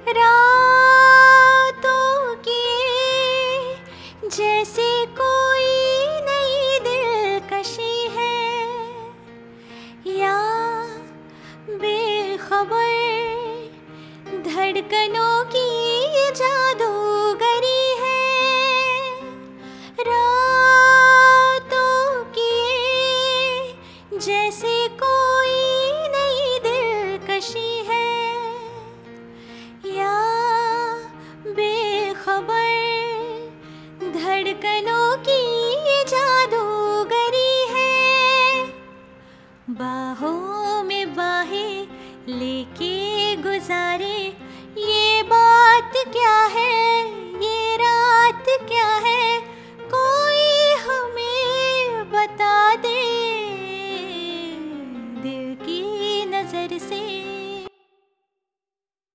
रातों की जैसे कोई नई दिलकशी है, या बेखबर धड़कनों की जादूगरी है। रातों की जैसे कोई नई दिलकशी है, या बेखबर धड़कनों की जादूगरी है। बाहों में बाहें लेके गुजारे, ये बात क्या है